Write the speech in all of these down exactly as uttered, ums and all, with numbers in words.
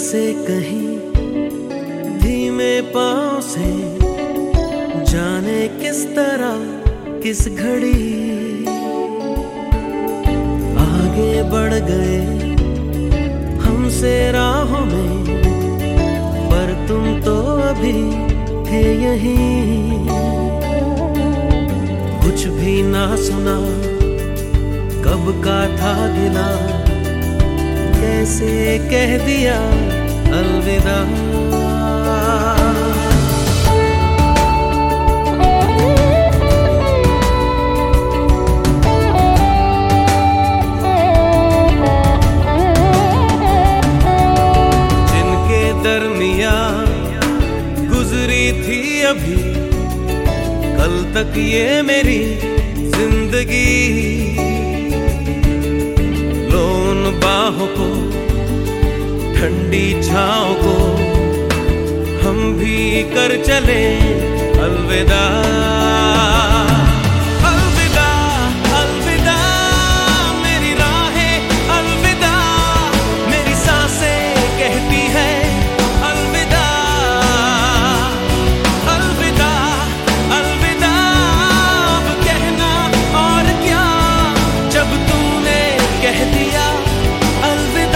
से कहीं धीमे पाँव से, जाने किस तरह किस घड़ी आगे बढ़ गए हमसे राहों में, पर तुम तो अभी थे यहीं। कुछ भी ना सुना, कब का था गिला, कैसे कह दिया अलविदा। जिनके दरमिया गुजरी थी अभी कल तक ये मेरी जिंदगी, लो उन बाहों को, ठंडी छाँव को, हम भी कर चले अलविदा। अलविदा अलविदा मेरी राहें, अलविदा मेरी सांसें कहती है अलविदा। अलविदा अलविदा अब कहना और क्या, जब तूने कह दिया अलविदा।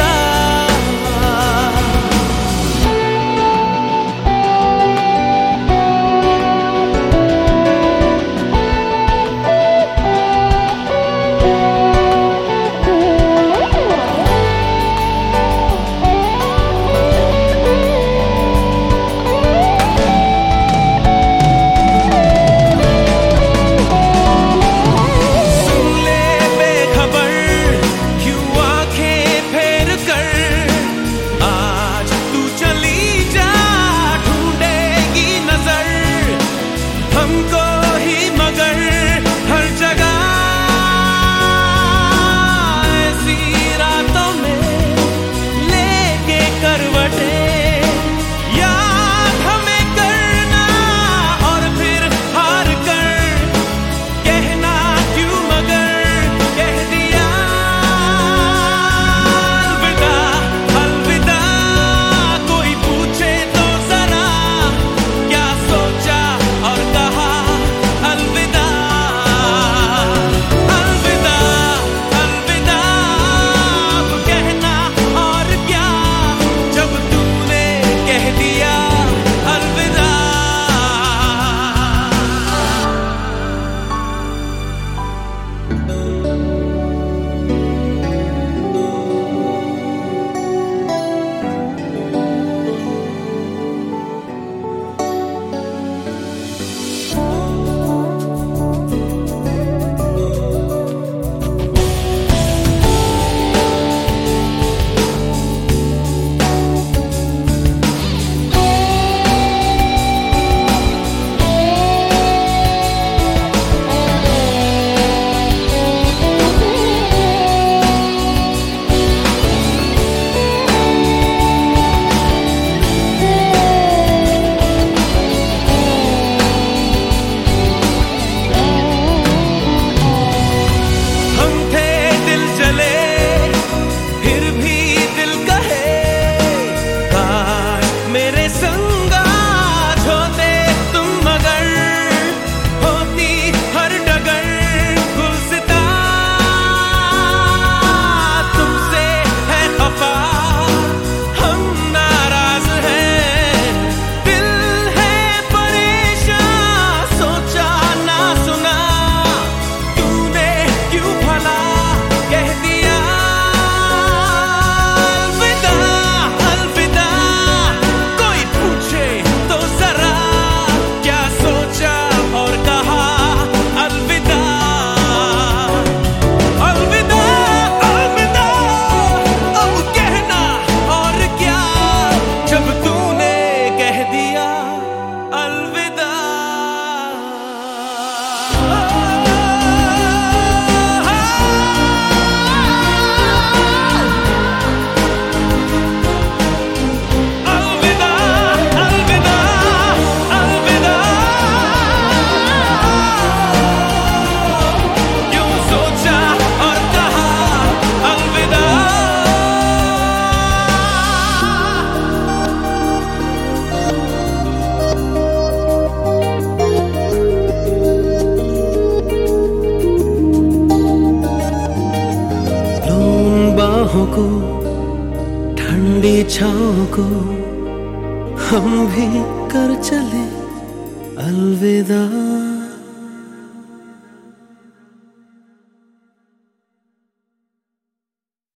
बाहों को, ठंडी छाँव को हम भी कर चले अलविदा।